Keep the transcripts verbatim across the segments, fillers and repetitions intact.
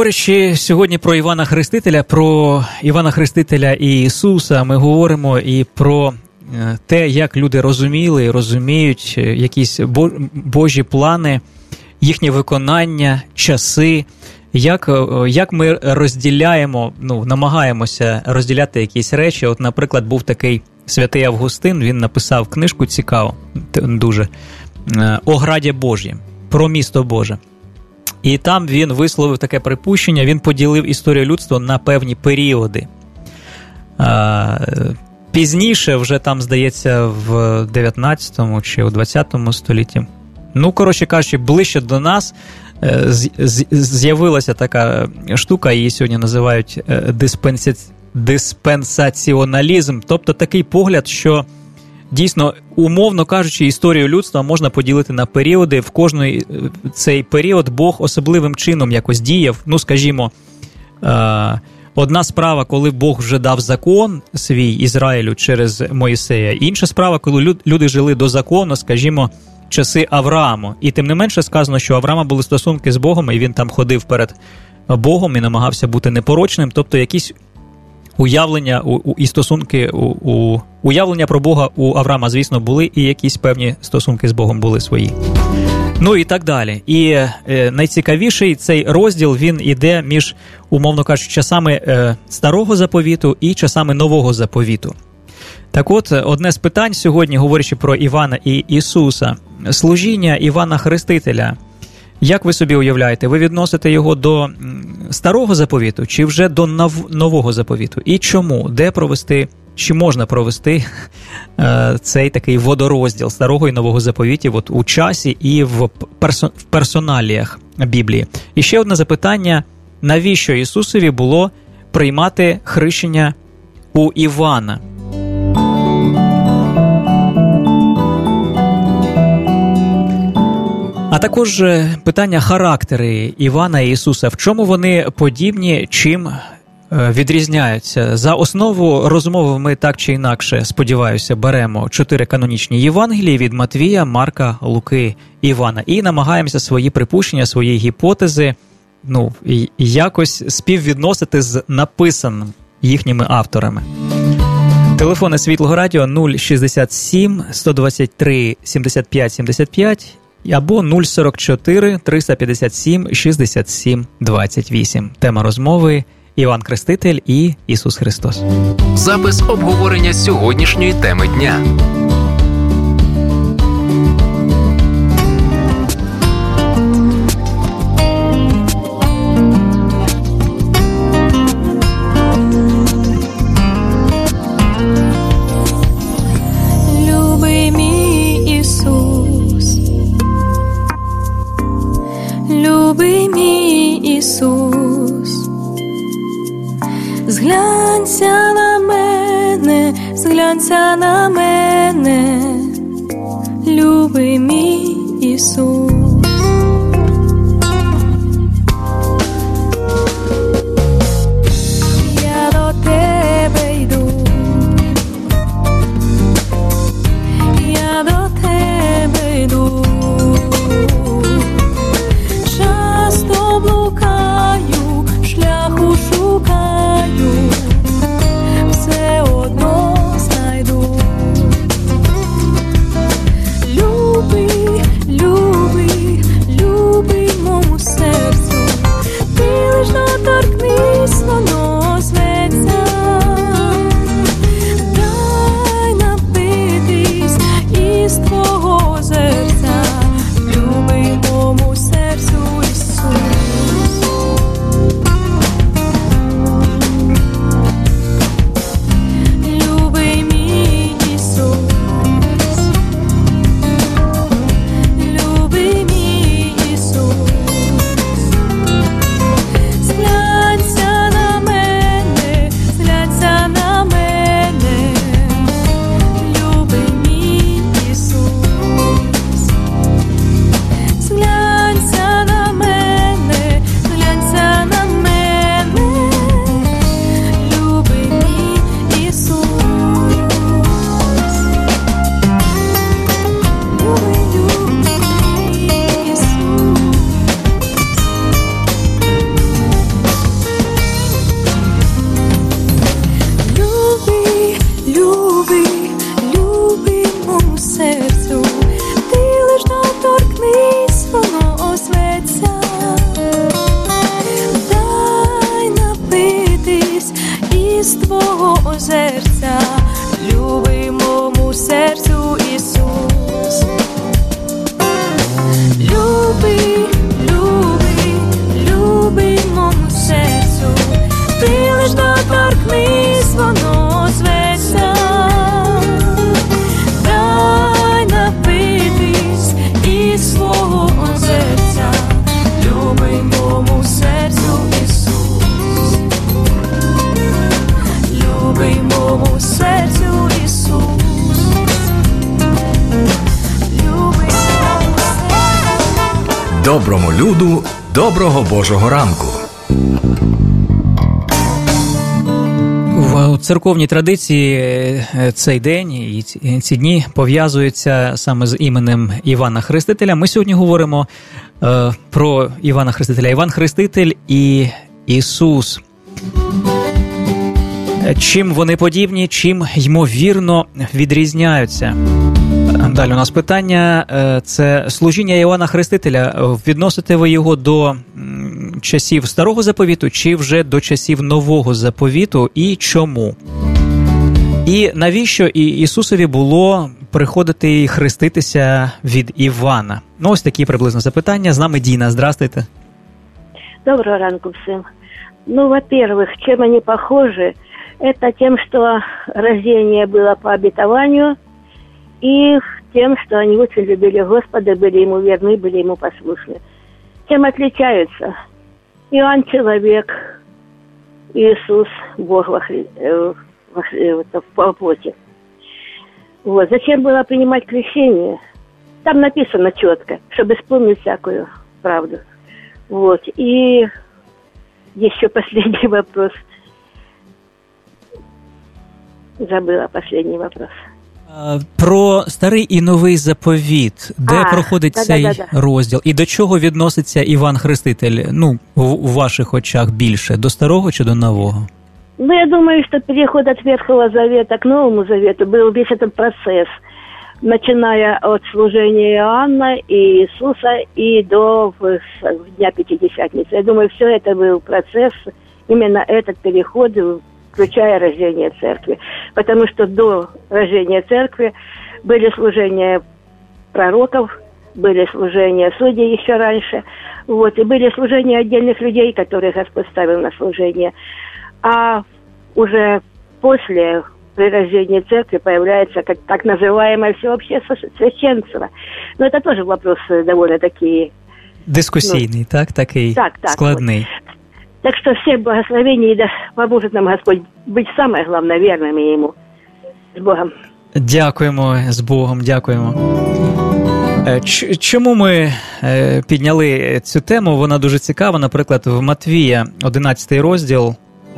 Говорячи сьогодні про Івана Хрестителя, про Івана Хрестителя і Ісуса, ми говоримо і про те, як люди розуміли і розуміють якісь Божі плани, їхнє виконання, часи, як, як ми розділяємо, ну, намагаємося розділяти якісь речі. От, наприклад, був такий святий Августин, він написав книжку цікаву, дуже, «О граді Божім», про місто Боже. І там він висловив таке припущення, він поділив історію людства на певні періоди. Пізніше, вже там, здається, в дев'ятнадцятому чи у двадцятому столітті, ну, коротше кажучи, ближче до нас з'явилася така штука, її сьогодні називають диспенсі... диспенсаціоналізм, тобто такий погляд, що дійсно, умовно кажучи, історію людства можна поділити на періоди, в кожний цей період Бог особливим чином якось діяв, ну, скажімо, одна справа, коли Бог вже дав закон свій Ізраїлю через Моїсея, інша справа, коли люди жили до закону, скажімо, часи Аврааму. І тим не менше сказано, що у Авраама були стосунки з Богом, і він там ходив перед Богом і намагався бути непорочним, тобто якісь уявлення у, у, і стосунки, у, у, уявлення про Бога у Авраама, звісно, були, і якісь певні стосунки з Богом були свої. Ну і так далі. І е, найцікавіший цей розділ, він іде між, умовно кажучи, часами е, Старого Заповіту і часами Нового Заповіту. Так от, одне з питань сьогодні, говорячи про Івана і Ісуса, служіння Івана Хрестителя. Як ви собі уявляєте, ви відносите його до Старого Заповіту чи вже до Нового Заповіту? І чому? Де провести, чи можна провести е, цей такий водорозділ Старого і Нового Заповітів от у часі і в, персон, в персоналіях Біблії? І ще одне запитання, навіщо Ісусові було приймати хрещення у Івана? А також питання характери Івана і Ісуса. В чому вони подібні, чим відрізняються? За основу розмови ми так чи інакше, сподіваюся, беремо чотири канонічні Євангелії від Матвія, Марка, Луки, Івана. І намагаємося свої припущення, свої гіпотези, ну, якось співвідносити з написаним їхніми авторами. Телефони Світлого Радіо нуль шістдесят сім сто двадцять три сімдесят п'ять сімдесят п'ять або нуль сорок чотири триста п'ятдесят сім шістдесят сім двадцять вісім. Тема розмови – Іван Хреститель і Ісус Христос. Запис обговорення сьогоднішньої теми дня. Ісус, зглянься на мене, зглянься на мене, любий мій Ісус. Я до тебе йду, я до тебе йду. Блукаю, шляху шукаю, все одно знайду. Любий, любий, Доброму люду, доброго Божого ранку. В церковній традиції цей день і ці дні пов'язуються саме з іменем Івана Хрестителя. Ми сьогодні говоримо е, про Івана Хрестителя. Іван Хреститель і Ісус. Чим вони подібні, чим, ймовірно, відрізняються? Далі у нас питання. Це служіння Івана Хрестителя. Відносите ви його до часів Старого Заповіту чи вже до часів Нового Заповіту і чому? І навіщо і Ісусові було приходити і хреститися від Івана? Ну, ось такі приблизно запитання. З нами Діна. Здрастуйте. Доброго ранку всем. Ну, во-первых, чем они похожи? Это тем, что рождение было по обетованию, и тем, что они очень любили Господа, были Ему верны, были Ему послушны. Чем отличаются? Иоанн – человек, Иисус – Бог во хри... во хри... в плоти. Вот. Зачем было принимать крещение? Там написано четко, чтобы исполнить всякую правду. Вот. И еще последний вопрос. Забыла последний вопрос. Про Старий і Новий Заповіт, де а, проходить да, цей да, да, да. розділ, і до чого відноситься Іван Хреститель, ну, в, в ваших очах більше, до Старого чи до Нового? Ну, я думаю, что переход от Ветхого Завета к Новому Завету был весь этот процесс, начиная от служения Иоанна и Иисуса и до Дня Пятидесятницы. Я думаю, все это был процесс, именно этот переход, включая рождение церкви. Потому что до рождения церкви были служения пророков, были служения судей еще раньше, вот, и были служения отдельных людей, которых Господь ставил на служение. А уже после, при рождении церкви, появляется как, так называемое всеобщее священство. Но это тоже вопрос довольно-таки... Дискусійний, ну, так? Такий так, так, складний. Вот. Так что всех благословений, да поможет нам Господь быть самое главное верными Ему. С Богом. Дякуємо, з Богом, дякуємо. Чому ми підняли цю тему? Вона дуже цікава. Наприклад, в Матвія одинадцятий розділ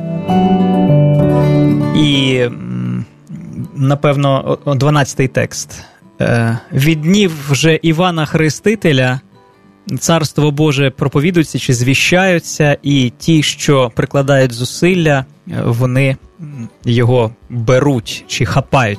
і, напевно, дванадцятий текст. «Від днів вже Івана Хрестителя Царство Боже проповідується чи звіщаються, і ті, що прикладають зусилля, вони його беруть чи хапають».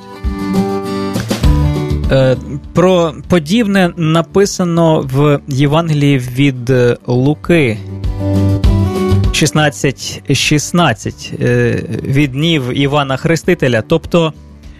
Про подібне написано в Євангелії від Луки шістнадцять шістнадцять, від днів Івана Хрестителя. Тобто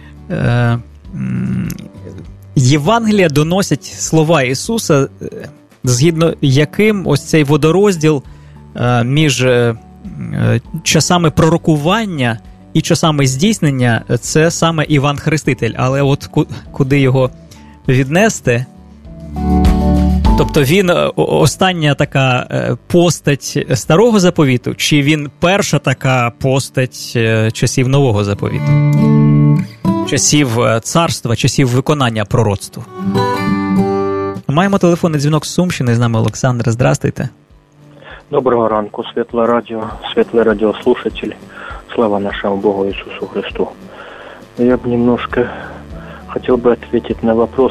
Євангелія доносять слова Ісуса, згідно яким ось цей водорозділ між часами пророкування і часами здійснення – це саме Іван Хреститель. Але от куди його віднести? Тобто він остання така постать Старого Заповіту, чи він перша така постать часів Нового Заповіту? Часів царства, часів виконання пророцтва. Маємо телефонний дзвінок з Сумщини, з нами Олександр. Здрастуйте. Доброго ранку, Світле Радіо, Світле радіослушатель. Слава нашему Богу Иисусу Христу. Я бы немножко хотел бы ответить на вопрос.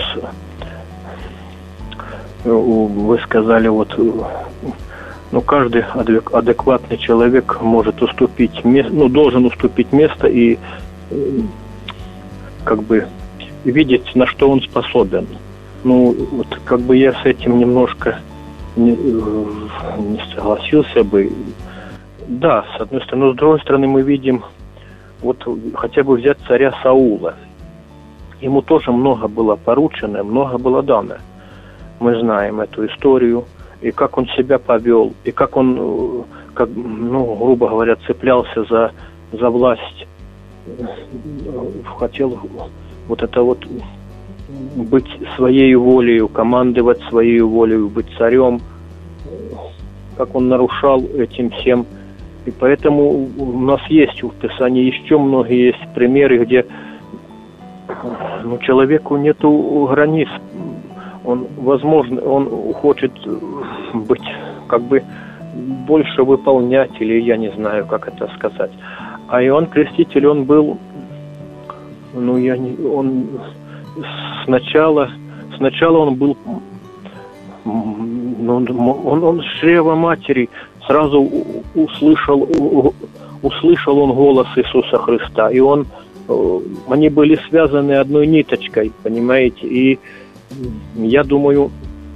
Вы сказали, вот, ну, каждый адекватный человек может уступить место, ну, должен уступить место и как бы видеть, на что он способен. Ну, вот как бы я с этим немножко не, не согласился бы. Да, с одной стороны, но с другой стороны мы видим, вот хотя бы взять царя Саула. Ему тоже много было поручено, много было дано. Мы знаем эту историю, и как он себя повел, и как он, как, ну, грубо говоря, цеплялся за, за власть. Хотел вот это вот быть своей волею, командовать своей волею, быть царем. Как он нарушал этим всем. И поэтому у нас есть в Писании еще многие есть примеры, где, ну, человеку нету границ. он, возможно, он хочет быть, как бы, больше выполнять, или я не знаю, как это сказать. А Иоанн Креститель, он был, ну, я не, он сначала, сначала он был, ну, он, он с чрева матери сразу услышал, услышал он голос Иисуса Христа, и он, они были связаны одной ниточкой, понимаете, и я думаю,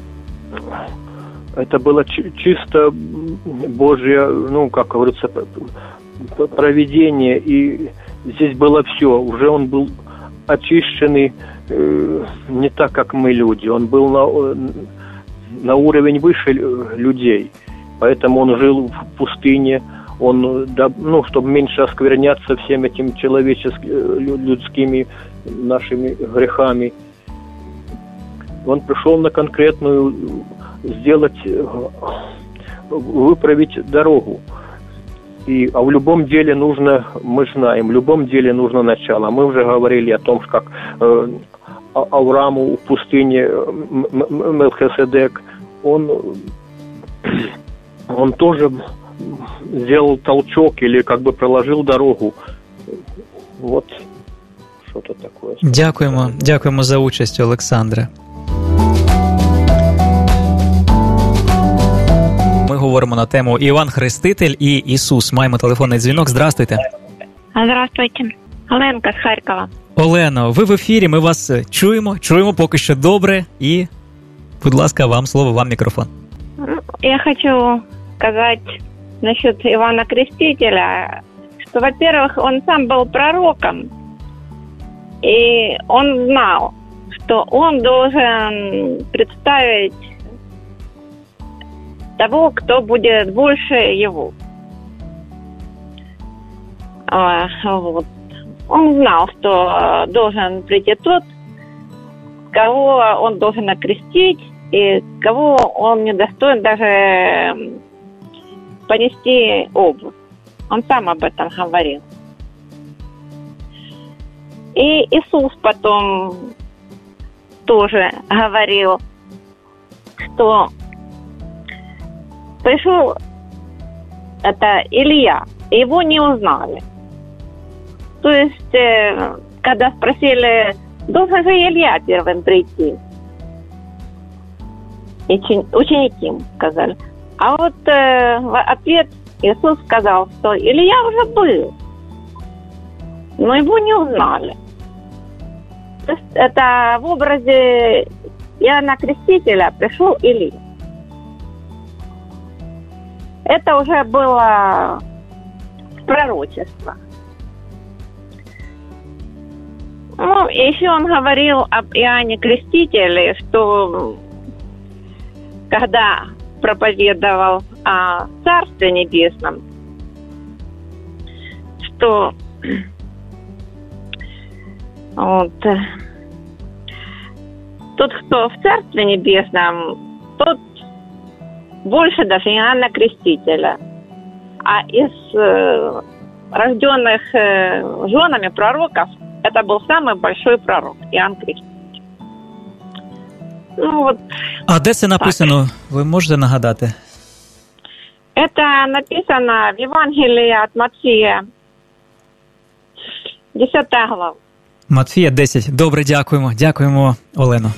это было чисто Божье, ну, как говорится, провидение, и здесь было все. Уже он был очищенный э, не так, как мы, люди. Он был на, на уровень выше людей. Поэтому он жил в пустыне. Он, да, ну, чтобы меньше оскверняться всем этим человеческими, людскими нашими грехами. Он пришел на конкретную, сделать, выправить дорогу. И, а в любом деле нужно, мы знаем, в любом деле нужно начало. Мы уже говорили о том, как э, Аврааму в пустыне Мелхиседек, он, он тоже сделал толчок или как бы проложил дорогу. Вот що-то таке. Дякуємо, дякуємо за участь, Олександре. Ми говоримо на тему Іван Хреститель і Ісус. Маємо телефонний дзвінок. Здравствуйте. Здравствуйте. Оленка з Харкова. Олено, ви в ефірі, ми вас чуємо, чуємо поки що добре. І, будь ласка, вам слово, вам мікрофон. Я хочу сказать насчет Ивана Крестителя, что, во-первых, он сам был пророком, и он знал, что он должен представить того, кто будет больше его. А, вот. Он знал, что должен прийти тот, кого он должен окрестить, и кого он не достоин даже понести обувь. Он сам об этом говорил. И Иисус потом тоже говорил, что пришел это Илья, и его не узнали. То есть, когда спросили, должен же Илья первым прийти, и ученики ему сказали. А вот э, в ответ Иисус сказал, что Илья уже был, но его не узнали. То есть это в образе Иоанна Крестителя пришел Илья. Это уже было пророчество. Ну, еще он говорил об Иоанне Крестителе, что когда проповедовал о Царстве Небесном, что вот, тот, кто в Царстве Небесном, тот больше даже Иоанна Крестителя. А из э, рожденных э, женами пророков это был самый большой пророк, Иоанн Креститель. Ну, вот, а де це написано? Так. Ви можете нагадати? Это написано в Евангелии от Матфея, десятая глава. Матфея десять. Добре, дякуємо. Дякуємо, Олено.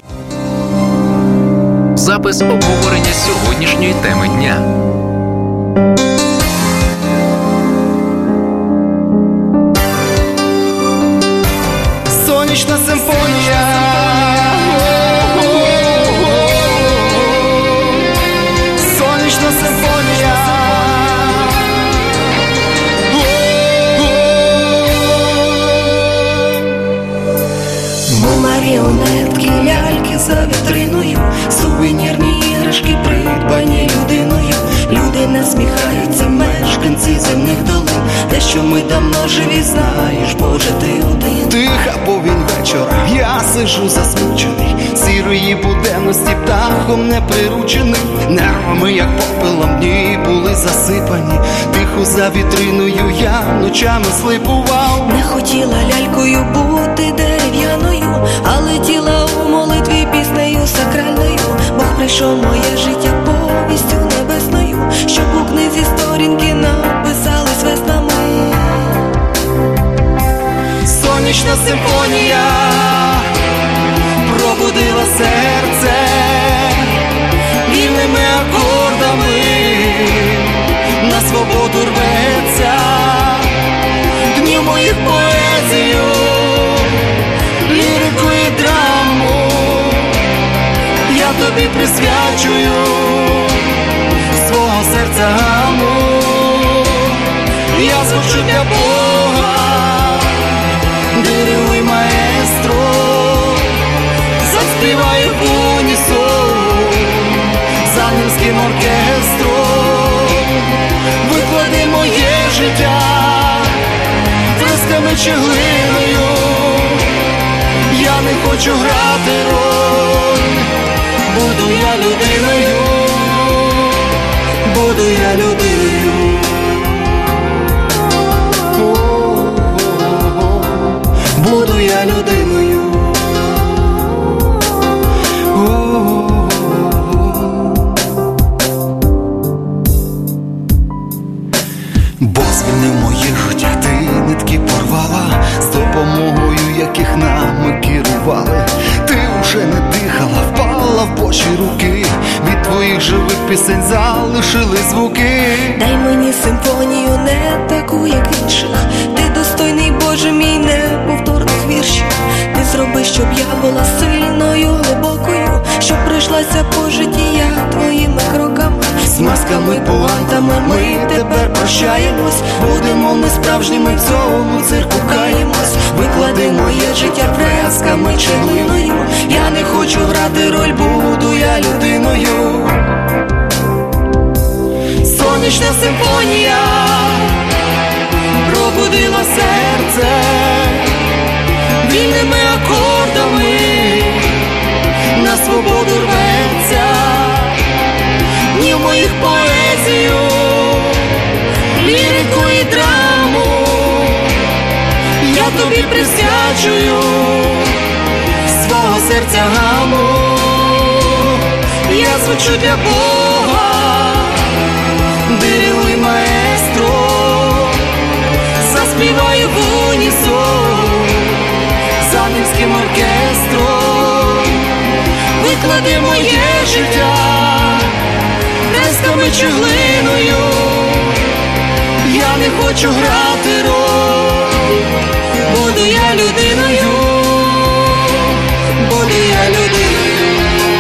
Запис обговорення сьогоднішньої теми дня. Сонячна симфонія. Сонячна симфонія. Ми маріонетки, ляльки за вітриною, сувенірні іграшки придбані людиною. Люди насміхаються, мешканці земних долин. Те, що ми давно живі, знаєш, Боже, ти один. Тиха повінь вечора, я сижу засмучений. Сірої буденності птахом не приручений. Нервами, як попелом, дні були засипані. Тихо за вітриною я ночами слипував. Не хотіла лялькою бути дерев'яною, а летіла у молитві піснею силою сакральною. Бог прийшов моє життя повістю небесною, щоб у книзі сторінки написались веснами. Сонячна симфонія пробудила серце вільними акордами, на свободу рветься. Днів моїх поезію, лірику і драму я тобі присвячую, свого серця гаму. Я звучу для Бога, диригуй, маестро, заспіваю в унісон з ангельським оркестром. Виклади моє життя фресками чи глиною, я не хочу грати роль, буду я людиною, буду я людиною. Буду я людиною. Бог звільнив моє життя, ти нитки порвала, з допомогою яких нами керували. Ти вже не дихала, впала в Божі руки, від твоїх живих пісень залишили звуки. Дай мені симфонію не таку, як інших, ти достойний, Боже мій, неповторних віршів. Ти зроби, щоб я була сильною, глибокою, щоб пройшлася по житті я твоїми кроками. З масками, пуантами ми тепер прощаємось, будемо ми справжніми, в цьому цирку каємось. Виклади моє життя фресками чи глиною, я не хочу грати роль, буду я людиною. Сонячна симфонія пробудила серце вільними акордами, на свободу рветься. Днів моїх поезію, лірику і драму я тобі присвячую, свого серця гаму. Я звучу для Бога, диригуй, маестро, заспіваю в унісон з ангельським оркестром. Виклади моє життя фресками чи глиною, я не хочу грати роль, буду я людиною, буду я людиною.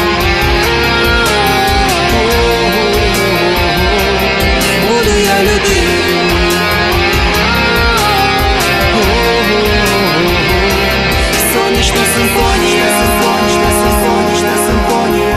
Буду я людиною. Сонячна симфонія, сонячна симфонічна симфонія.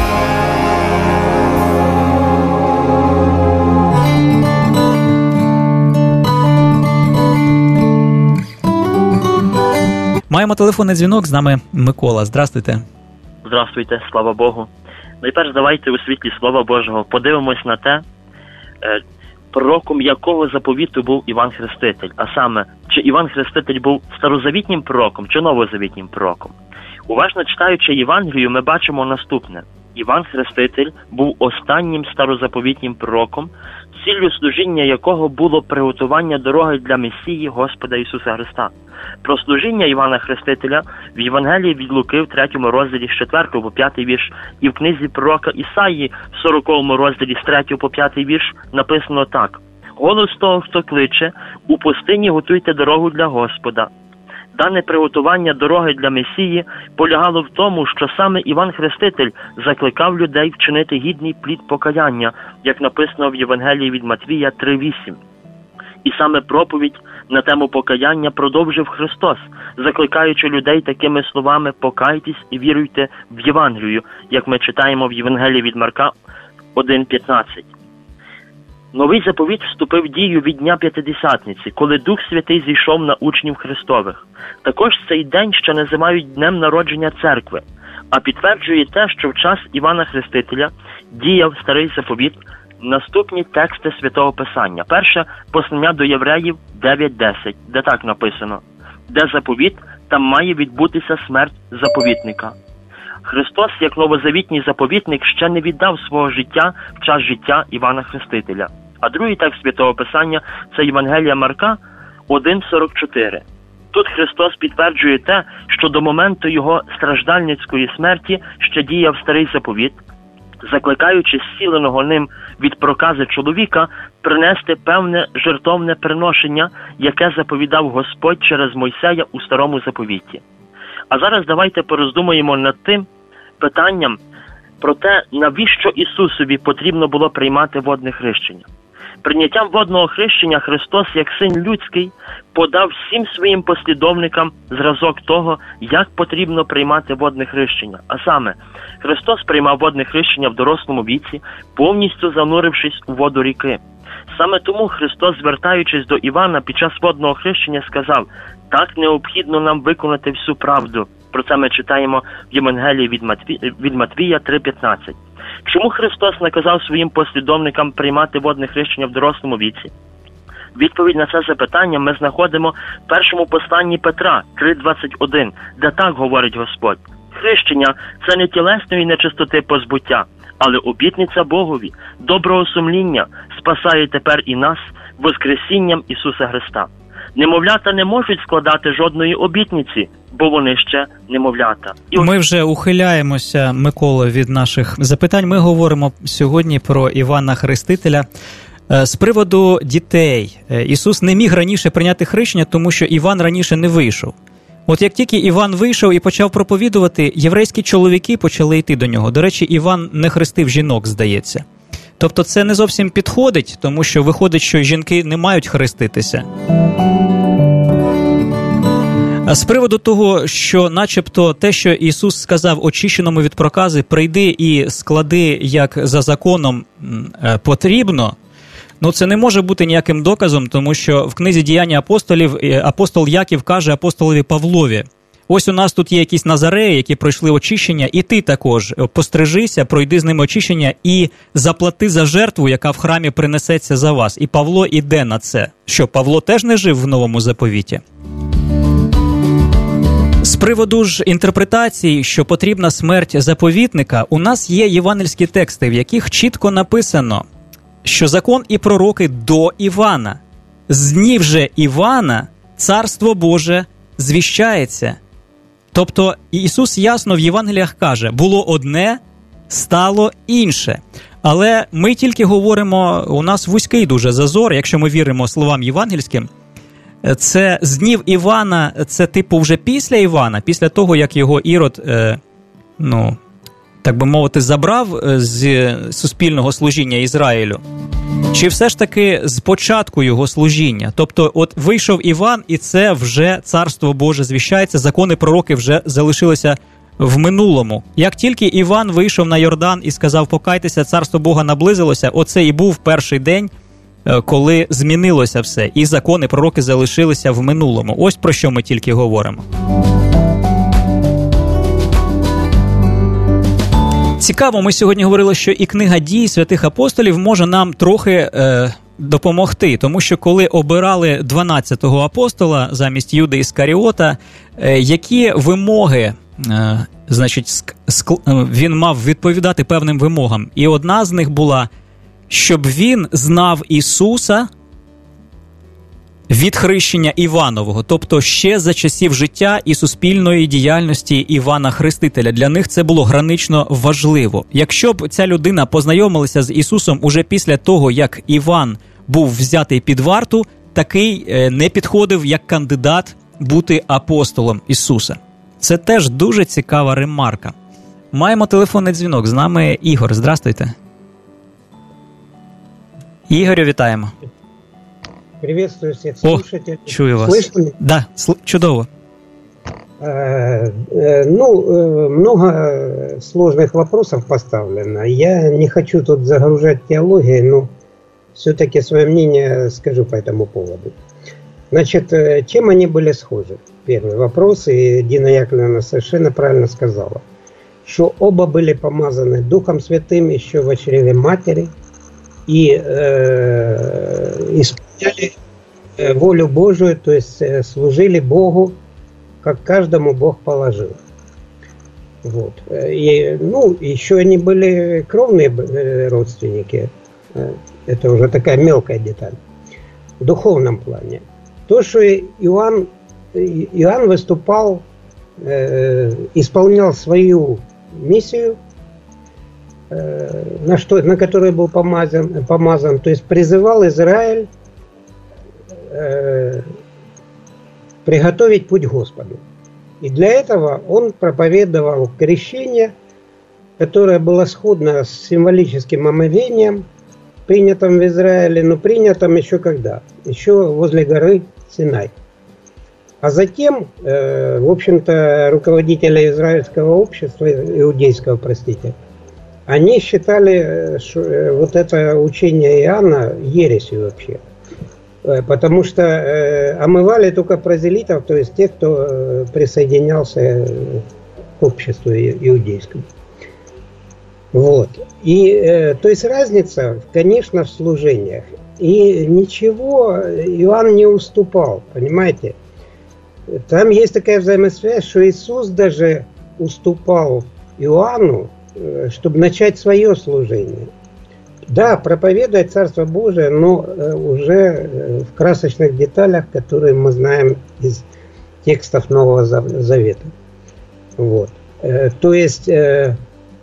Маємо телефонний дзвінок, з нами Микола. Здравствуйте. Здравствуйте, слава Богу. Найперш давайте у світлі Слова Божого подивимось на те, пророком якого заповіту був Іван Хреститель. А саме, чи Іван Хреститель був старозавітнім пророком, чи новозавітнім пророком. Уважно читаючи Євангелію, ми бачимо наступне. Іван Хреститель був останнім старозаповітнім пророком, ціллю служіння якого було приготування дороги для Месії Господа Ісуса Христа. Про служіння Івана Хрестителя в Євангелії від Луки в третьому розділі з четвертого по п'ятий вірш і в книзі пророка Ісаї в сороковому розділі з третього по п'ятий вірш написано так. «Голос того, хто кличе, у пустині готуйте дорогу для Господа». Дане приготування дороги для Месії полягало в тому, що саме Іван Хреститель закликав людей вчинити гідний плід покаяння, як написано в Євангелії від Матвія три вісім. І саме проповідь на тему покаяння продовжив Христос, закликаючи людей такими словами «покайтесь і віруйте в Євангелію», як ми читаємо в Євангелії від Марка один п'ятнадцять. Новий заповіт вступив в дію від Дня П'ятидесятниці, коли Дух Святий зійшов на учнів Христових. Також цей день ще називають Днем народження Церкви, а підтверджує те, що в час Івана Хрестителя діяв Старий заповіт, наступні тексти Святого Писання. Перше послання до Євреїв дев'ять десять, де так написано: «Де заповіт, там має відбутися смерть заповітника». Христос, як новозавітній заповітник, ще не віддав свого життя в час життя Івана Хрестителя. А другий текст Святого Писання – це Євангелія Марка один сорок чотири. Тут Христос підтверджує те, що до моменту його страждальницької смерті ще діяв старий заповіт, закликаючи зціленого ним від прокази чоловіка принести певне жертовне приношення, яке заповідав Господь через Мойсея у старому заповіті. А зараз давайте пороздумаємо над тим питанням про те, навіщо Ісусові потрібно було приймати водне хрещення. Прийняттям водного хрещення Христос, як Син людський, подав всім своїм послідовникам зразок того, як потрібно приймати водне хрещення. А саме, Христос приймав водне хрещення в дорослому віці, повністю занурившись у воду ріки. Саме тому Христос, звертаючись до Івана під час водного хрещення, сказав: «Так необхідно нам виконати всю правду». Про це ми читаємо в Євангелії від Матвія, від Матвія три п'ятнадцять. Чому Христос наказав своїм послідовникам приймати водне хрещення в дорослому віці? Відповідь на це запитання ми знаходимо в першому посланні Петра три двадцять один, де так говорить Господь: «Хрещення – це не тілесної нечистоти позбуття, але обітниця Богові, доброго сумління спасає тепер і нас воскресінням Ісуса Христа». Немовлята не можуть складати жодної обітниці, бо вони ще немовлята. І Ми вже ухиляємося, Микола, від наших запитань. Ми говоримо сьогодні про Івана Хрестителя. З приводу дітей. Ісус не міг раніше прийняти хрещення, тому що Іван раніше не вийшов. От як тільки Іван вийшов і почав проповідувати, єврейські чоловіки почали йти до нього. До речі, Іван не хрестив жінок, здається. Тобто це не зовсім підходить, тому що виходить, що жінки не мають хреститися. А з приводу того, що начебто те, що Ісус сказав очищеному від прокази, прийди і склади, як за законом потрібно, ну це не може бути ніяким доказом, тому що в книзі «Діяння апостолів» апостол Яків каже апостолові Павлові: ось у нас тут є якісь назареї, які пройшли очищення, і ти також пострижися, пройди з ними очищення і заплати за жертву, яка в храмі принесеться за вас. І Павло іде на це. Що, Павло теж не жив в Новому Заповіті? З приводу ж інтерпретації, що потрібна смерть заповітника, у нас є євангельські тексти, в яких чітко написано, що закон і пророки до Івана. З днів же Івана Царство Боже звіщається. Тобто Ісус ясно в Євангеліях каже: було одне, стало інше. Але ми тільки говоримо, у нас вузький дуже зазор, якщо ми віримо словам євангельським. Це з днів Івана, це типу вже після Івана, після того, як його Ірод, е, ну, так би мовити, забрав з суспільного служіння Ізраїлю. Чи все ж таки з початку його служіння? Тобто, от вийшов Іван, і це вже Царство Боже звіщається, закони пророки вже залишилися в минулому. Як тільки Іван вийшов на Йордан і сказав: покайтеся, Царство Бога наблизилося, оце і був перший день, коли змінилося все, і закони пророки залишилися в минулому. Ось про що ми тільки говоримо. Цікаво, ми сьогодні говорили, що і книга «Дій святих апостолів» може нам трохи е, допомогти, тому що коли обирали дванадцятого апостола замість Юди Іскаріота, е, які вимоги, е, значить, ск, ск, він мав відповідати певним вимогам. І одна з них була, щоб він знав Ісуса від хрещення Іванового, тобто ще за часів життя і суспільної діяльності Івана Хрестителя. Для них це було гранично важливо. Якщо б ця людина познайомилася з Ісусом уже після того, як Іван був взятий під варту, такий не підходив як кандидат бути апостолом Ісуса. Це теж дуже цікава ремарка. Маємо телефонний дзвінок. З нами Ігор. Здрастуйте. Ігорю, вітаємо. Приветствую всех слушателей. О, чую вас. Слышно? Да, сл- чудово. Э, э, ну, э, много сложных вопросов поставлено. Я не хочу тут загружать теологией, но все-таки свое мнение скажу по этому поводу. Значит, чем они были схожи? Первый вопрос, и Дина Яковлевна совершенно правильно сказала, что оба были помазаны Духом Святым еще в чреве матери, и э, исполняли волю Божию, то есть служили Богу, как каждому Бог положил. Вот. И, ну, еще они были кровные родственники. Это уже такая мелкая деталь. В духовном плане. То, что Иоанн, Иоанн выступал, э, исполнял свою миссию, э, на, что, на которую был помазан, помазан, то есть призывал Израиль э, приготовить путь Господу. И для этого он проповедовал крещение, которое было сходно с символическим омовением, принятым в Израиле, но принятым еще когда? Еще возле горы Синай. А затем, э, в общем-то, руководители израильского общества, иудейского, простите, они считали, что вот это учение Иоанна ересью вообще. Потому что э, омывали только прозелитов, то есть тех, кто э, присоединялся к обществу иудейскому. Вот. И, э, то есть разница, конечно, в служениях. И ничего Иоанн не уступал, понимаете? Там есть такая взаимосвязь, что Иисус даже уступал Иоанну, э, чтобы начать свое служение. Да, проповедовать Царство Божие, но э, уже э, в красочных деталях, которые мы знаем из текстов Нового Завета. Вот. Э, то есть э,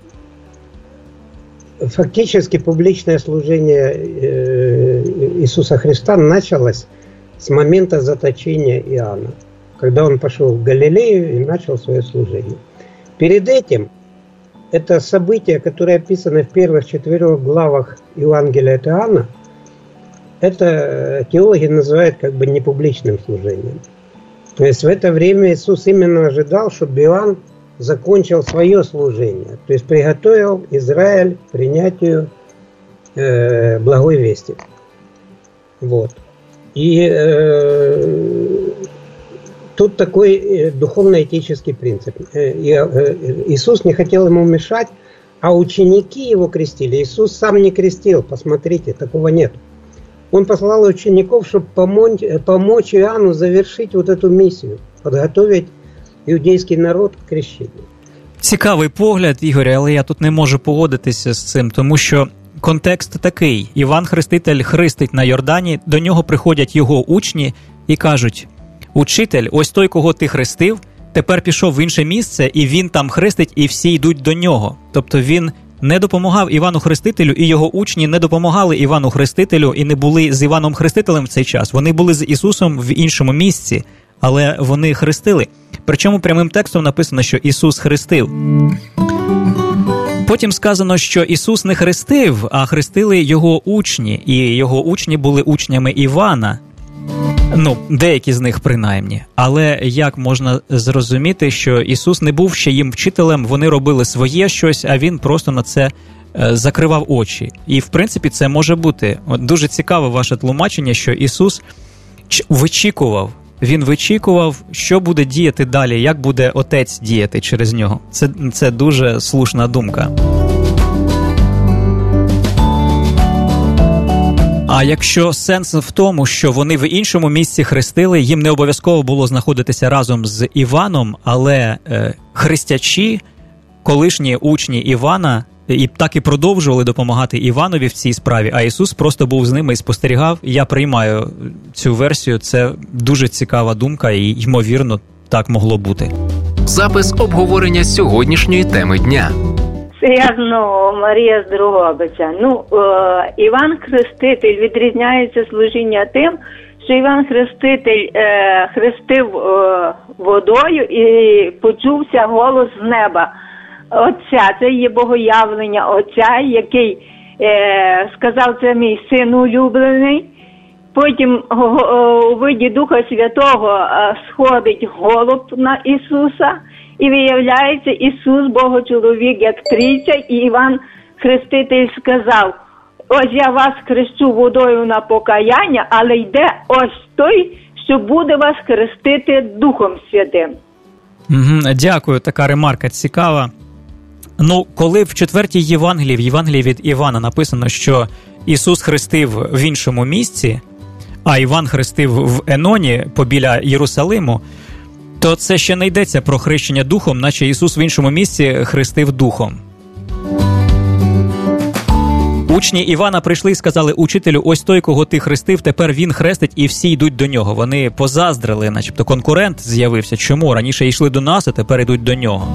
фактически публичное служение э, Иисуса Христа началось с момента заточения Иоанна, когда он пошел в Галилею и начал свое служение. Перед этим это событие, которое описано в первых четырех главах Евангелия от Иоанна, это теологи называют как бы непубличным служением. То есть в это время Иисус именно ожидал, чтобы Иоанн закончил свое служение, то есть приготовил Израиль к принятию э, благой вести. Вот. И э, тут такой духовно-этический принцип. Иисус не хотел ему мешать, а ученики его крестили. Иисус сам не крестил, посмотрите, такого нет. Он послал учеников, чтобы помочь, помочь Иоанну завершить вот эту миссию, подготовить іудейський народ к крещенню. Цікавий погляд, Ігоря, але я тут не можу погодитися з цим, тому що контекст такий. Іван Хреститель хрестить на Йордані, до нього приходять його учні і кажуть: «Учитель, ось той, кого ти хрестив, тепер пішов в інше місце, і він там хрестить, і всі йдуть до нього». Тобто він не допомагав Івану Хрестителю, і його учні не допомагали Івану Хрестителю, і не були з Іваном Хрестителем в цей час. Вони були з Ісусом в іншому місці, але вони хрестили. Причому прямим текстом написано, що Ісус хрестив. Потім сказано, що Ісус не хрестив, а хрестили його учні, і його учні були учнями Івана. Ну, деякі з них принаймні. Але як можна зрозуміти, що Ісус не був ще їм вчителем, вони робили своє щось, а Він просто на це е, закривав очі. І, в принципі, це може бути. От дуже цікаве ваше тлумачення, що Ісус ч- вичікував. Він вичікував, що буде діяти далі, як буде Отець діяти через нього. Це, це дуже слушна думка. А якщо сенс в тому, що вони в іншому місці хрестили, їм не обов'язково було знаходитися разом з Іваном, але е, хрестячі, колишні учні Івана, і так і продовжували допомагати Іванові в цій справі, а Ісус просто був з ними і спостерігав. Я приймаю цю версію, це дуже цікава думка і, ймовірно, так могло бути. Запис обговорення сьогоднішньої теми дня. Це я знову, Марія з Дрогобича. Ну, е, Іван Хреститель відрізняється служіння тим, що Іван Хреститель е, хрестив е, водою і почувся голос з неба. Отця, це є богоявлення Отця, який е, сказав, це мій син улюблений. Потім у виді Духа Святого е, сходить голуб на Ісуса, і виявляється Ісус, Богочоловік, як трійця, і Іван Хреститель сказав: ось я вас хрещу водою на покаяння, але йде ось той, що буде вас хрестити Духом Святим. Угу, дякую, така ремарка цікава. Ну, коли в четвертій Євангелії, в Євангелії від Івана написано, що Ісус хрестив в іншому місці, а Іван хрестив в Еноні побіля Єрусалиму, То це ще не йдеться про хрещення духом, наче Ісус в іншому місці хрестив духом. Учні Івана прийшли і сказали: учителю, ось той, кого ти хрестив, тепер він хрестить, і всі йдуть до нього. Вони позаздрили, начебто конкурент з'явився. Чому? Раніше йшли до нас, а тепер йдуть до нього.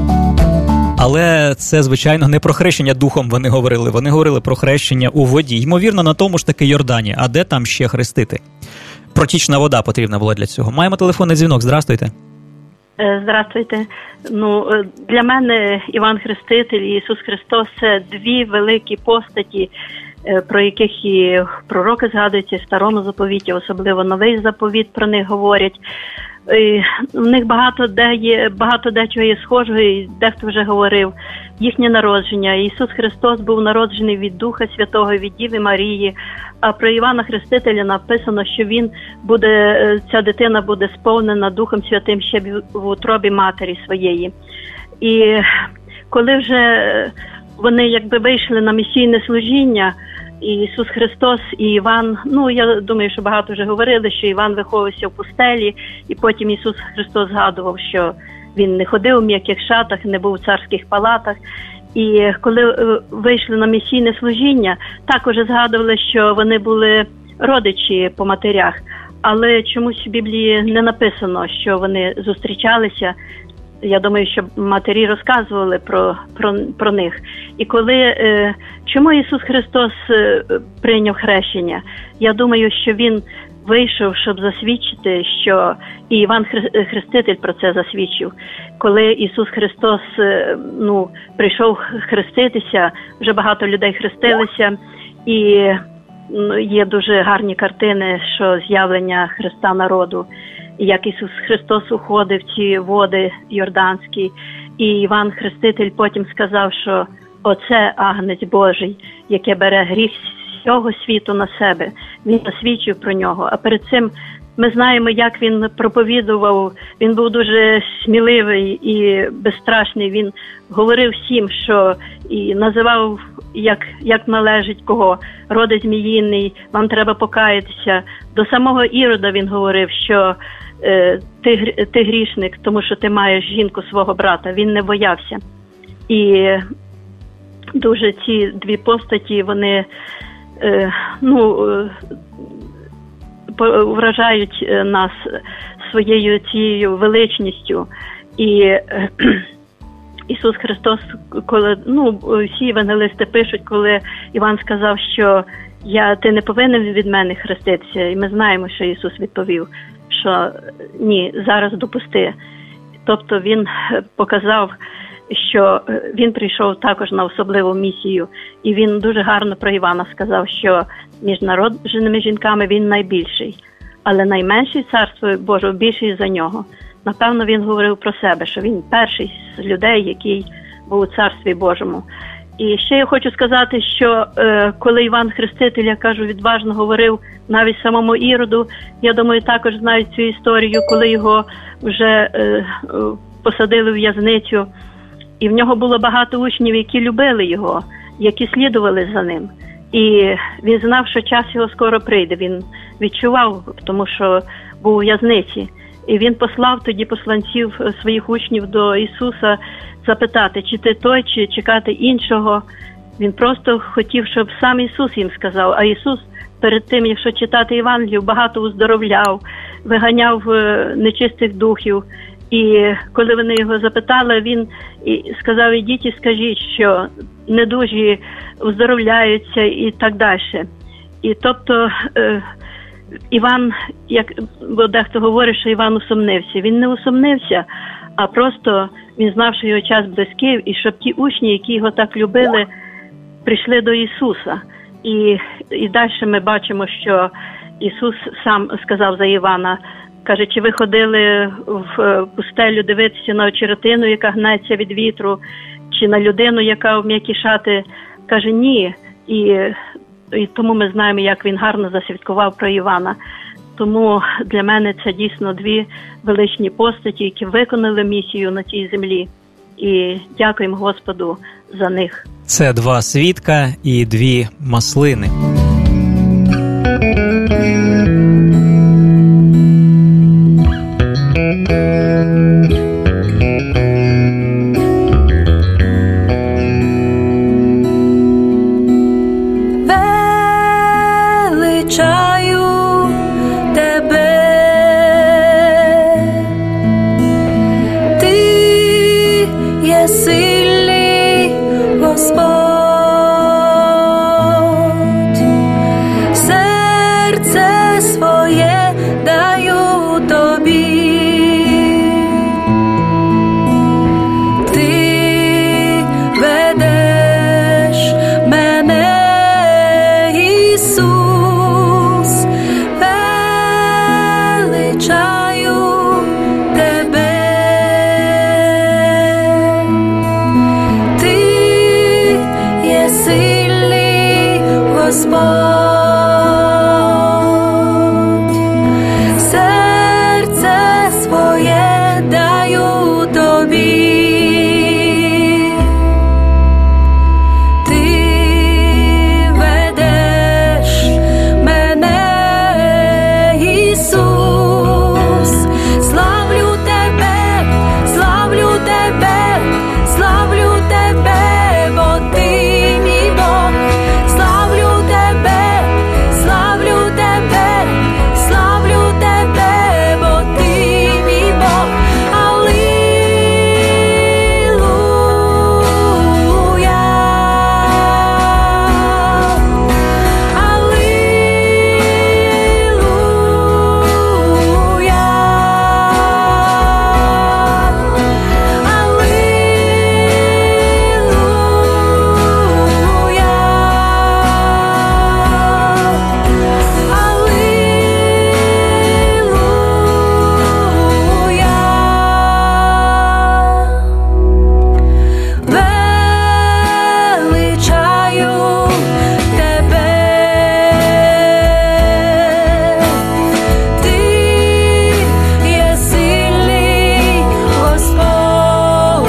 Але це, звичайно, не про хрещення духом вони говорили. Вони говорили про хрещення у воді. Ймовірно, на тому ж таки Йордані. А де там ще хрестити? Протічна вода потрібна була для цього. Маємо телефонний дзвінок. Здрастуйте. Здравствуйте. Ну, для мене Іван Хреститель і Ісус Христос – це дві великі постаті, про яких і пророки згадуються в Старому заповіті, особливо Новий заповіт про них говорять. І в них багато де є, багато дечого є схожого, і дехто вже говорив. Їхнє народження. Ісус Христос був народжений від Духа Святого, від Діви Марії. А про Івана Хрестителя написано, що він буде, ця дитина буде сповнена Духом Святим ще в утробі матері своєї. І коли вже вони якби вийшли на місійне служіння, і Ісус Христос і Іван, ну я думаю, що багато вже говорили, що Іван виховувався в пустелі, і потім Ісус Христос згадував, що він не ходив у м'яких шатах, не був у царських палатах. І коли вийшли на місійне служіння, також згадували, що вони були родичі по матерях, але чомусь в Біблії не написано, що вони зустрічалися. Я думаю, що матері розказували про, про, про них. І коли, е, чому Ісус Христос е, прийняв хрещення? Я думаю, що Він вийшов, щоб засвідчити, що і Іван Хреститель про це засвідчив. Коли Ісус Христос е, ну, прийшов хреститися, вже багато людей хрестилися, і ну, є дуже гарні картини, що з'явлення Христа народу, як Ісус Христос уходив в ці води йорданські, і Іван Хреститель потім сказав, що оце агнець Божий, яке бере гріх всього світу на себе. Він засвідчив про нього. А перед цим ми знаємо, як він проповідував. Він був дуже сміливий і безстрашний. Він говорив всім, що і називав, як, як належить кого. Роди зміїний, вам треба покаятися. До самого Ірода він говорив, що е, ти, ти грішник, тому що ти маєш жінку свого брата. Він не боявся. І дуже ці дві постаті, вони е, ну, е, вражають нас своєю цією величністю. І е, Ісус Христос, коли, ну, всі евангелисти пишуть, коли Іван сказав, що я, ти не повинен від мене хреститися. І ми знаємо, що Ісус відповів, що ні, зараз допусти. Тобто Він показав, що Він прийшов також на особливу місію. І Він дуже гарно про Івана сказав, що між народженими жінками Він найбільший, але найменший Царство Божого більший за нього. Напевно, Він говорив про себе, що Він перший з людей, який був у Царстві Божому. І ще я хочу сказати, що е, коли Іван Хреститель, я кажу, відважно говорив навіть самому Іроду, я думаю, також знають цю історію, коли його вже е, посадили в в'язницю, і в нього було багато учнів, які любили його, які слідували за ним. І він знав, що час його скоро прийде, він відчував, тому що був у в'язниці. І він послав тоді посланців своїх учнів до Ісуса запитати, чи ти той, чи чекати іншого. Він просто хотів, щоб сам Ісус їм сказав. А Ісус перед тим, якщо читати Євангелію, багато уздоровляв, виганяв нечистих духів. І коли вони його запитали, він сказав, ідіть і скажіть, що недужі уздоровляються і так далі. І тобто Іван, як дехто говорить, що Іван усомнився. Він не усомнився, а просто він знав, що його час близький, і щоб ті учні, які його так любили, прийшли до Ісуса. І, і далі ми бачимо, що Ісус сам сказав за Івана, каже, чи ви ходили в пустелю дивитися на очеретину, яка гнеться від вітру, чи на людину, яка в м'які шати? Каже, ні. І, і тому ми знаємо, як він гарно засвідкував про Івана. Тому для мене це дійсно дві величні постаті, які виконали місію на цій землі. І дякуємо Господу за них. Це два свідка і дві маслини. величаю тебе. Ти є сильний Господь, серце своє даю тобі. Ти ведеш мене, Ісус, величаю тебе. Ти є сильний Господь, серце своє даю тобі. Ти ведеш мене, Ісус, славлю тебе, славлю тебе, славлю тебе, бо ти мій Бог. Славлю тебе, славлю тебе, славлю тебе, бо ти мій Бог. Алілуя, величаю тебе. Ти є сильний Господь,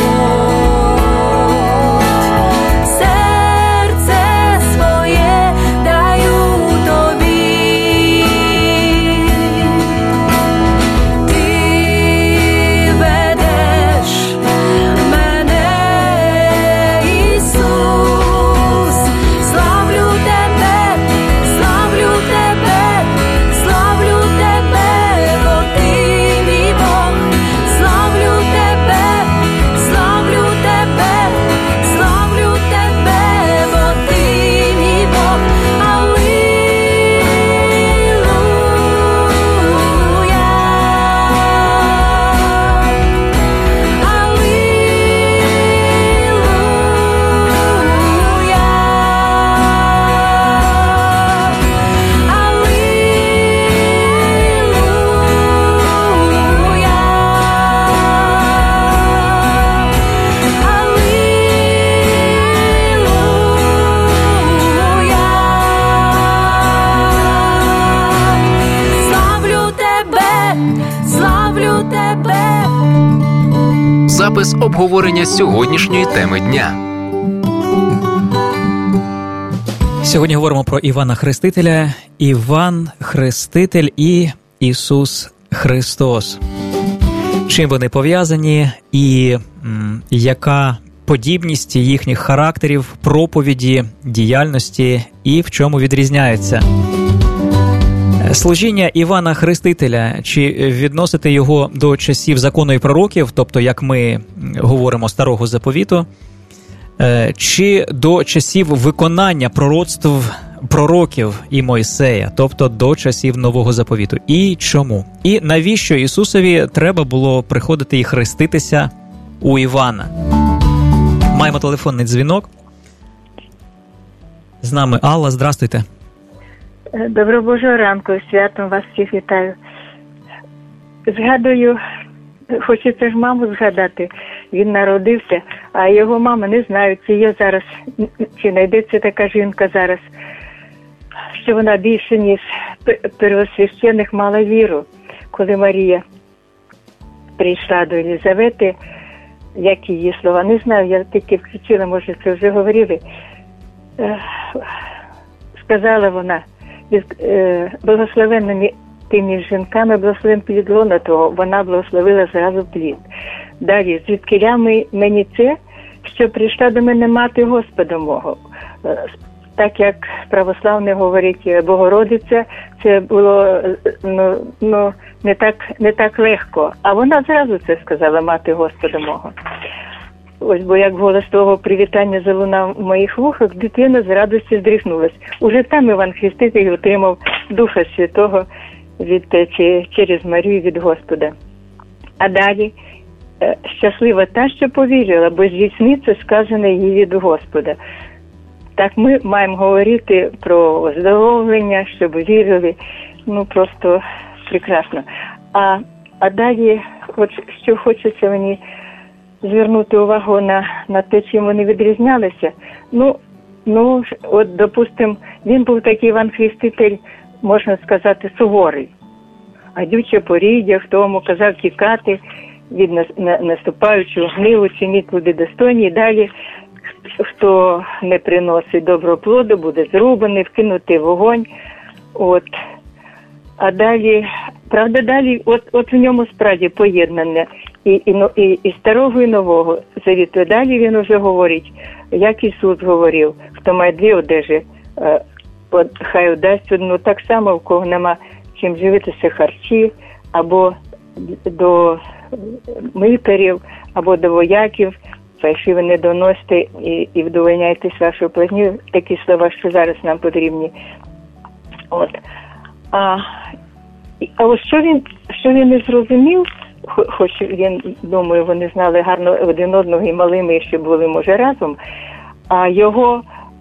серце своє даю тобі. Ти ведеш мене, Ісус, славлю тебе, славлю тебе, славлю тебе, бо ти мій Бог. Славлю тебе, славлю тебе, славлю тебе, бо ти мій Бог. Алілуя, славлю тебе, славлю тебе. Запис обговорення сьогоднішньої теми дня. Сьогодні говоримо про Івана Хрестителя. Іван Хреститель і Ісус Христос. Чим вони пов'язані і м, яка подібність їхніх характерів, проповіді, діяльності і в чому відрізняються. Служіння Івана Хрестителя, чи відносити його до часів закону і пророків, тобто, як ми говоримо, Старого Заповіту, чи до часів виконання пророцтв пророків і Мойсея, тобто до часів Нового Заповіту. І чому? І навіщо Ісусові треба було приходити і хреститися у Івана? Маємо телефонний дзвінок. З нами Алла, здрастуйте. Доброго Божого ранку, святом вас всіх вітаю. Згадую, хочеться ж маму згадати, він народився, а його мама, не знаю, чи є зараз, чи знайдеться така жінка зараз, що вона більше, ніж первосвящених мала віру, коли Марія прийшла до Єлизавети, як її слова, не знаю, я тільки включила, може, це вже говорили, сказала вона, благословенними ти між жінками, благословен плід лона того, вона благословила зразу плід. Далі, звідкиля мені це, що прийшла до мене мати Господа мого. так як православне говорить Богородиця, це було ну, ну, не так, не так легко. А вона зразу це сказала, мати Господа мого. Ось, бо як голос того привітання залунав у моїх вухах, дитина з радості здригнулась. Уже там Іван Хреститель отримав Духа Святого від, чи, через Марію від Господа. А далі щаслива та, що повірила, бо здійсниться сказане їй від Господа. Так ми маємо говорити про оздоровлення, щоб вірили. Ну, просто прекрасно. А, а далі, от що хочеться мені звернути увагу на, на те, чим вони відрізнялися. Ну, ну, от, допустим, він був такий Іван Хреститель, можна сказати, суворий. Гадюче поріддя, хто йому казав тікати від наступаючого гнилу, чиніть люди достойні. І далі, хто не приносить доброго плоду, буде зрубаний, вкинутий в вогонь. От. А далі, правда, далі, от, от в ньому справді поєднане і, і, і, і старого, і нового завіту. Далі він вже говорить, як Ісус говорив, хто має дві одежі, хай удасть одну. Так само, в кого нема чим живитися, харчі, або до митарів, або до вояків, фальшиви не доносите і, і вдовольняйтесь вашою платню. Такі слова, що зараз нам потрібні. От. А, а ось що він, що він не зрозумів, хоч він, думаю, вони знали гарно один одного і малими, ще були, може, разом, а його,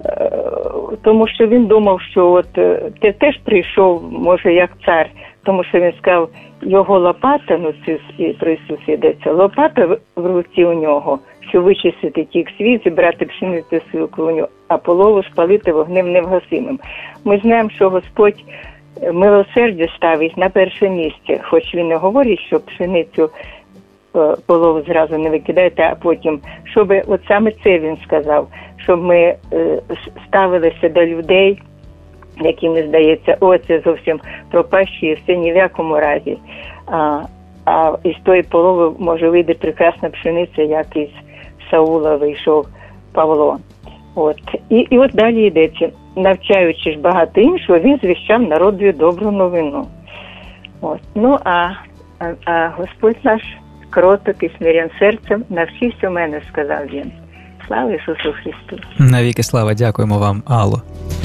тому що він думав, що от ти теж прийшов, може, як цар, тому що він сказав, його лопата, ну це про Ісуса йдеться, лопата в руці у нього, що вичистити тік світ, зібрати пшеницю свою клуню, а полову спалити вогнем невгасимим. Ми знаємо, що Господь милосердя ставить на перше місце, хоч він не говорить, що пшеницю полову зразу не викидаєте, а потім, щоб, от саме це він сказав, щоб ми ставилися до людей, яким не здається, о, це зовсім пропащі, і все ні в якому разі. А, а із тої полови може вийде прекрасна пшениця, як із Саула вийшов Павло. От. І, і от далі йдеться. Навчаючи ж багато іншого, він звіщав народові добру новину. От. Ну, а, а, а Господь наш кроток і смирен серцем, навчився в мене, сказав він. Слава Ісусу Христу! Навіки слава, дякуємо вам, Алло.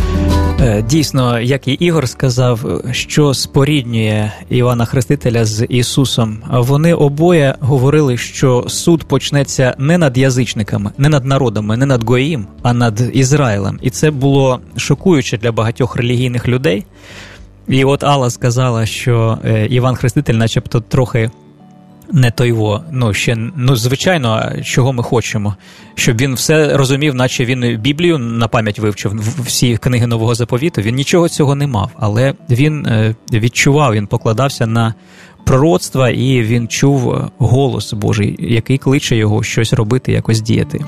Дійсно, як і Ігор сказав, що споріднює Івана Хрестителя з Ісусом, вони обоє говорили, що суд почнеться не над язичниками, не над народами, не над Гоїм, а над Ізраїлем. І це було шокуюче для багатьох релігійних людей. І от Алла сказала, що Іван Хреститель начебто трохи не тойво, ну, ще, ну, звичайно, чого ми хочемо? Щоб він все розумів, наче він Біблію на пам'ять вивчив, всі книги Нового Заповіту, він нічого цього не мав, але він відчував, він покладався на пророцтва, і він чув голос Божий, який кличе його щось робити, якось діяти.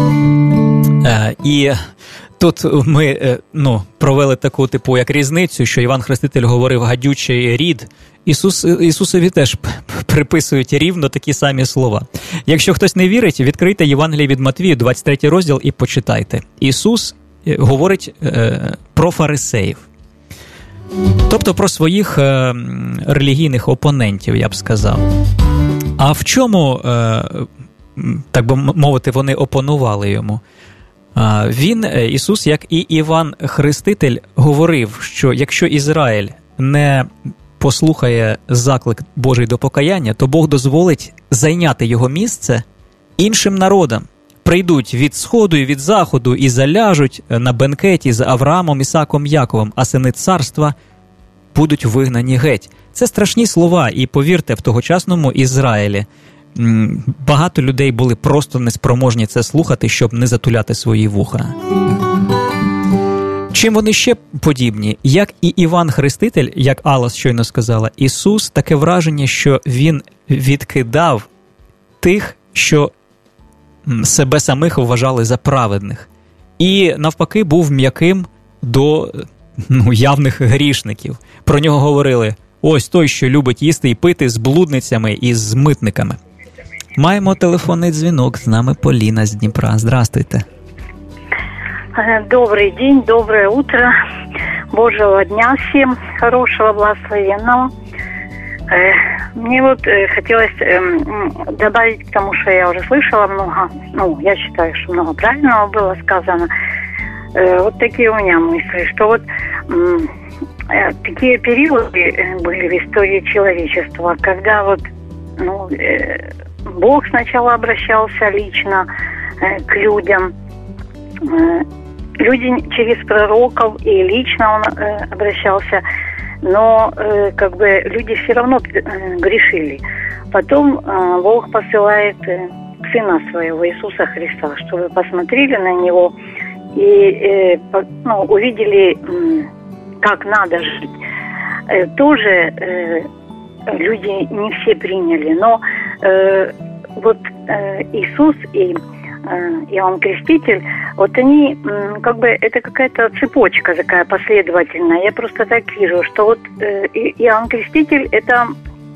І тут ми, ну, провели таку, типу, як різницю, що Іван Хреститель говорив гадючий рід. Ісус, Ісусові теж приписують рівно такі самі слова. Якщо хтось не вірить, відкрийте Євангеліє від Матвію, двадцять третій розділ, і почитайте. Ісус говорить е, про фарисеїв. Тобто про своїх е, релігійних опонентів, я б сказав. А в чому, е, так би мовити, вони опонували йому? Він, Ісус, як і Іван Хреститель, говорив, що якщо Ізраїль не послухає заклик Божий до покаяння, то Бог дозволить зайняти його місце іншим народам. Прийдуть від сходу і від заходу і заляжуть на бенкеті з Авраамом, Ісаком, Яковом, а сини царства будуть вигнані геть. Це страшні слова, і повірте, в тогочасному Ізраїлі багато людей були просто неспроможні це слухати, щоб не затуляти свої вуха. Чим вони ще подібні? Як і Іван Хреститель, як Алла щойно сказала, Ісус, таке враження, що Він відкидав тих, що себе самих вважали за праведних. І навпаки був м'яким до, ну, явних грішників. Про нього говорили: ось той, що любить їсти і пити з блудницями і з митниками. Маємо телефонний дзвінок, з нами Поліна з Дніпра. Здрастуйте. Добрый день, доброе утро. Божьего дня всем, хорошего, благословенного. Мне вот хотелось добавить к тому, что я уже слышала много, ну, я считаю, что много правильного было сказано. Вот такие у меня мысли, что вот такие периоды были в истории человечества, когда вот, ну, Бог сначала обращался лично к людям, люди через пророков и лично он э, обращался, но э, как бы люди все равно э, грешили. Потом э, Бог посылает э, Сына Своего, Иисуса Христа, чтобы посмотрели на Него и э, по, ну, увидели, э, как надо жить. Э, тоже э, люди не все приняли, но э, вот э, Иисус и Иоанн Креститель, вот они, как бы, это какая-то цепочка такая последовательная. Я просто так вижу, что вот э, Иоанн Креститель, это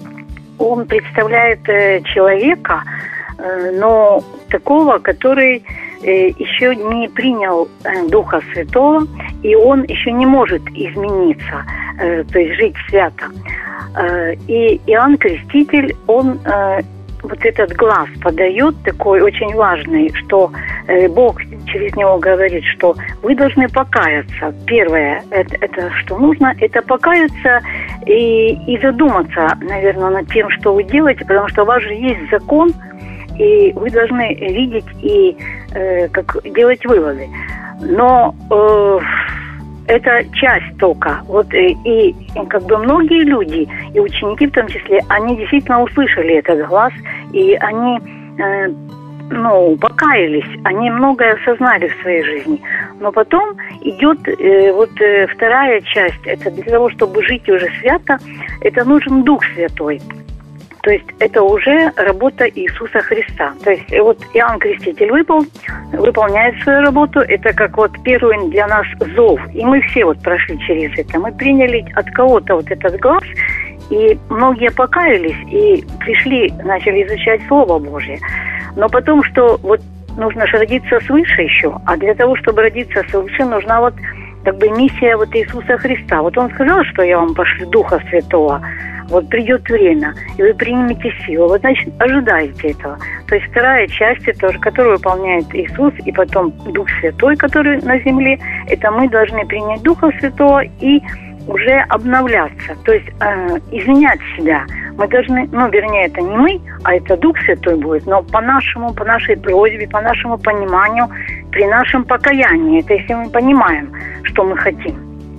он представляет э, человека, э, но такого, который э, еще не принял э, Духа Святого, и он еще не может измениться, э, то есть жить свято. Э, и Иоанн Креститель, он... Э, вот этот глаз подает такой очень важный, что э, Бог через него говорит, что вы должны покаяться. Первое, это, это что нужно, это покаяться и, и задуматься, наверное, над тем, что вы делаете, потому что у вас же есть закон, и вы должны видеть и э, как делать выводы. Но э, это часть только. Вот и, и как бы многие люди, и ученики в том числе, они действительно услышали этот глаз, и они э, ну, покаялись, они многое осознали в своей жизни. Но потом идет э, вот э, вторая часть, это для того, чтобы жить уже свято, это нужен Дух Святой. То есть это уже работа Иисуса Христа. То есть вот Иоанн Креститель выпол, выполняет свою работу. Это как вот первый для нас зов. И мы все вот прошли через это. Мы приняли от кого-то вот этот глаз. И многие покаялись и пришли, начали изучать Слово Божье. Но потом, что вот нужно же родиться свыше еще. А для того, чтобы родиться свыше, нужна вот как бы миссия вот Иисуса Христа. Вот Он сказал, что я вам пошлю Духа Святого. Вот придет время, и вы примете силу. Вот, значит, ожидаете этого. То есть вторая часть, это, которую выполняет Иисус, и потом Дух Святой, который на земле, это мы должны принять Духа Святого и уже обновляться. То есть э, изменять себя. Мы должны, ну, вернее, это не мы, а это Дух Святой будет, но по нашему, по нашей просьбе, по нашему пониманию, при нашем покаянии. Это если мы понимаем, что мы хотим.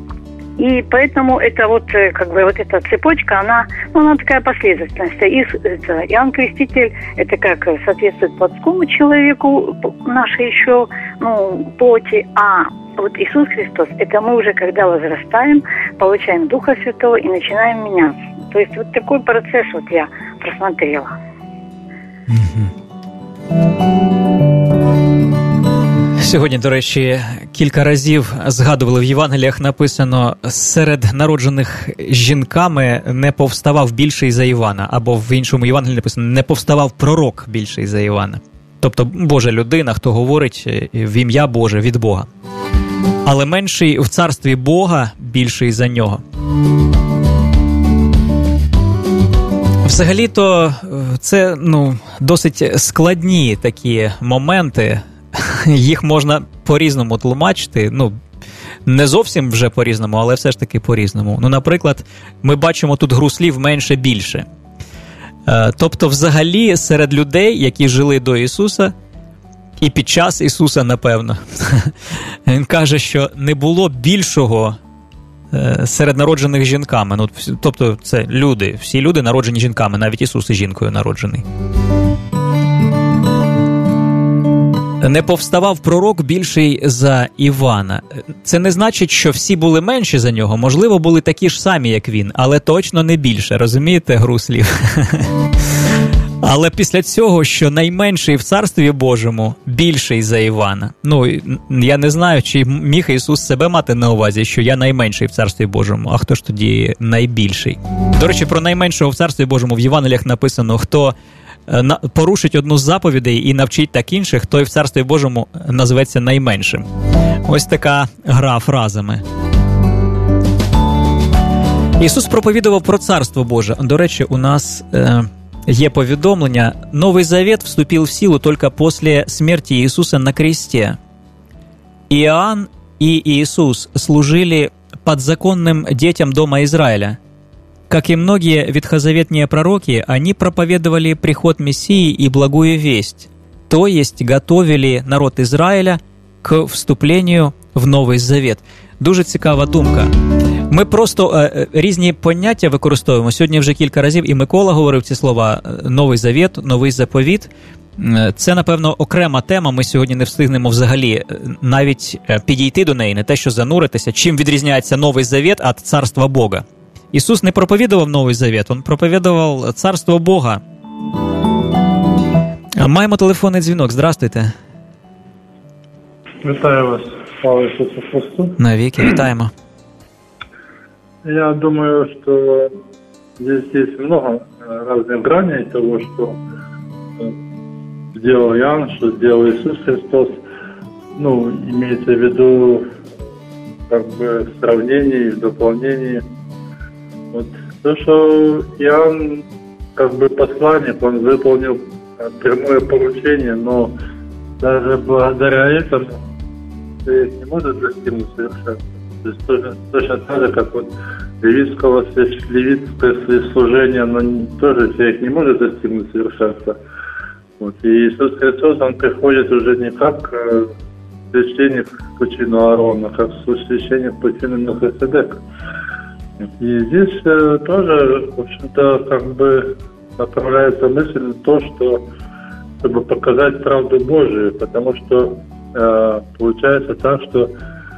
И поэтому это вот, как бы, вот эта цепочка, она, ну, она такая последовательность. И, это, Иоанн Креститель, это как соответствует плотскому человеку, нашей еще, ну, плоти, а вот Иисус Христос, это мы уже, когда возрастаем, получаем Духа Святого и начинаем меняться. То есть вот такой процесс вот я просмотрела. Сьогодні, до речі, кілька разів згадували в Євангеліях, написано «серед народжених жінками не повставав більший за Івана», або в іншому Євангелії написано «не повставав пророк більший за Івана». Тобто Божа людина, хто говорить в ім'я Боже від Бога. Але менший в царстві Бога більший за нього. Взагалі-то це, ну, досить складні такі моменти. Їх можна по-різному тлумачити, ну, не зовсім вже по-різному, але все ж таки по-різному. Ну, наприклад, ми бачимо тут гру слів менше-більше. Тобто, взагалі, серед людей, які жили до Ісуса, і під час Ісуса, напевно, він каже, що не було більшого серед народжених жінками. Ну, тобто, це люди, всі люди народжені жінками, навіть Ісус і жінкою народжений. Не повставав пророк більший за Івана. Це не значить, що всі були менші за нього. Можливо, були такі ж самі, як він, але точно не більше. Розумієте гру слів? Але після цього, що найменший в Царстві Божому більший за Івана. Ну, я не знаю, чи міг Ісус себе мати на увазі, що я найменший в Царстві Божому, а хто ж тоді найбільший? До речі, про найменшого в Царстві Божому в Євангеліях написано, хто порушить одну з заповідей і навчить так інших, той в Царстві Божому називається найменшим. Ось така гра фразами. Ісус проповідував про Царство Боже. До речі, у нас е, є повідомлення. Новий Завет вступил в силу только после смерти Иисуса на кресте. Иоанн и Иисус служили подзаконным детям дома Израиля. Как и многие ветхозаветные пророки, они проповедовали приход Мессии и благую весть, то есть готовили народ Израиля к вступлению в Новий Завет. Дуже цікава думка. Ми просто е, різні поняття використовуємо. Сьогодні вже кілька разів і Микола говорив ці слова «Новий Завет», «Новий заповіт». Це, напевно, окрема тема. Ми сьогодні не встигнемо взагалі навіть підійти до неї, не те, що зануритися. Чим відрізняється Новий Завет від Царства Бога? Ісус не проповідував Новий Завет, Він проповідував Царство Бога. Маємо телефонний дзвінок. Здравствуйте. Вітаю вас, слава Ісусу Христу. Навіки, вітаємо. Я думаю, что здесь есть много разных граней того, что сделал Иоанн, что сделал Иисус Христос. Ну, имеется в виду как бы в сравнении, в дополнении. Вот то, что Иоанн как бы посланник, он выполнил прямое поручение, но даже благодаря этому человек не может достигнуть совершенства. То есть точно, точно так же, как вот левитского, левитское служение, но тоже человек не может достигнуть совершенства. Вот. И Иисус Христос, Он приходит уже не как э, священник по чину Аарона, а как священник по чину Мелхиседека. И здесь э, тоже, в общем-то, как бы направляется мысль на то, что чтобы показать правду Божию, потому что э, получается так, что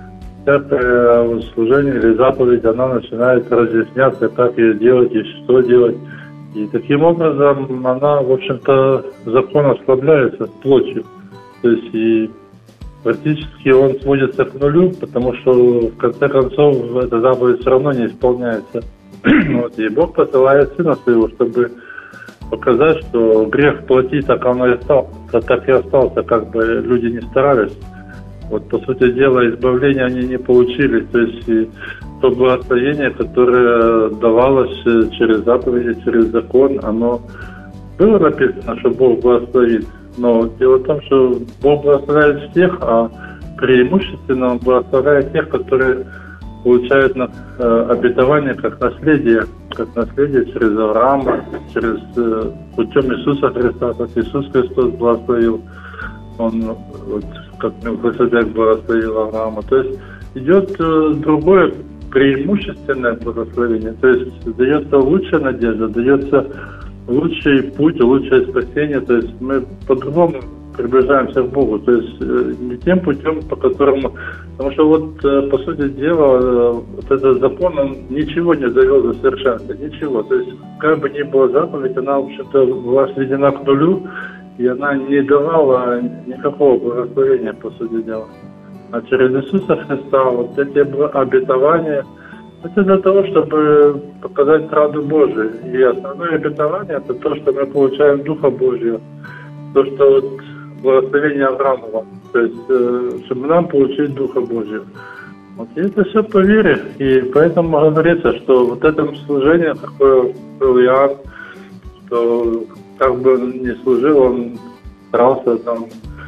всякое служение или заповедь, она начинает разъясняться, как ее делать и что делать. И таким образом она, в общем-то, закон ослабляется плотью. То есть и практически он сводится к нулю, потому что в конце концов эта заповедь все равно не исполняется. Вот. И Бог посылает Сына Своего, чтобы показать, что грех плоти так оно и остался, так и остался, как бы люди не старались. Вот, по сути дела, избавления они не получили. То есть и то благословение, которое давалось через заповеди, через закон, оно было написано, что Бог благословит. Но дело в том, что Бог благословляет всех, а преимущественно Он благословляет тех, которые получают э, обетование как наследие, как наследие через Авраама, через э, путем Иисуса Христа, как Иисус Христос благословил. Он, вот, как Мелхиседек благословил Авраама. То есть идет э, другое преимущественное благословение. То есть дается лучшая надежда, дается лучший путь, лучшее спасение. То есть мы по-другому приближаемся к Богу. То есть э, не тем путем, по которому... Потому что вот, э, по сути дела, э, вот этот закон, он ничего не довел до совершенства. Ничего. То есть как бы ни была заповедь, она, в общем-то, была сведена к нулю, и она не давала никакого благословения, по сути дела. А через Иисуса Христа вот эти обетования, это для того, чтобы показать правду Божию. И основное обетование – это то, что мы получаем Духа Божьего. То, что вот благословение Авраамова. То есть, чтобы нам получить Духа Божьего. Вот. И это все по вере. И поэтому говорится, что вот это служение, какое был Иоанн, что как бы он ни служил, он старался там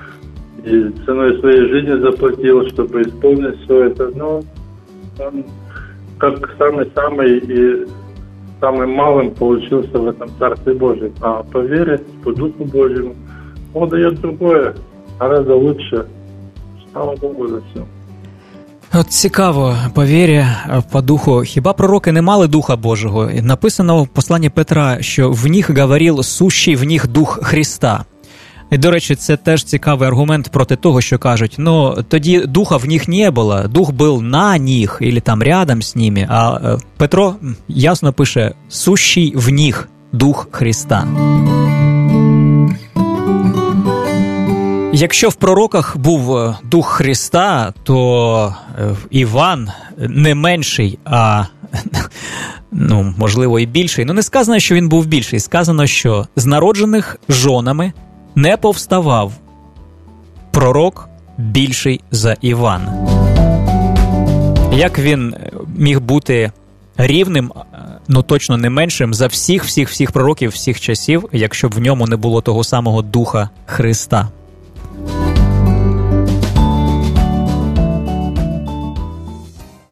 и ценой своей жизни заплатил, чтобы исполнить все это. Но он как самый-самый и самым малым получился в этом Царстве Божьем. А по вере, по Духу Божьему, Он дает другое, гораздо лучше. Слава Богу за все. От цікаво, по вірі, по духу. Хіба пророки не мали Духа Божого? Написано в посланні Петра, що в них говорив сущий в них Дух Христа. І, до речі, це теж цікавий аргумент проти того, що кажуть, ну, тоді Духа в них не було, Дух був на них, або там рядом з ними, а Петро ясно пише «сущий в них Дух Христа». Якщо в пророках був Дух Христа, то Іван не менший, а, ну, можливо, і більший. Ну, не сказано, що він був більший. Сказано, що з народжених жонами не повставав пророк більший за Івана. Як він міг бути рівним, ну точно не меншим за всіх-всіх-всіх пророків всіх часів, якщо б в ньому не було того самого Духа Христа?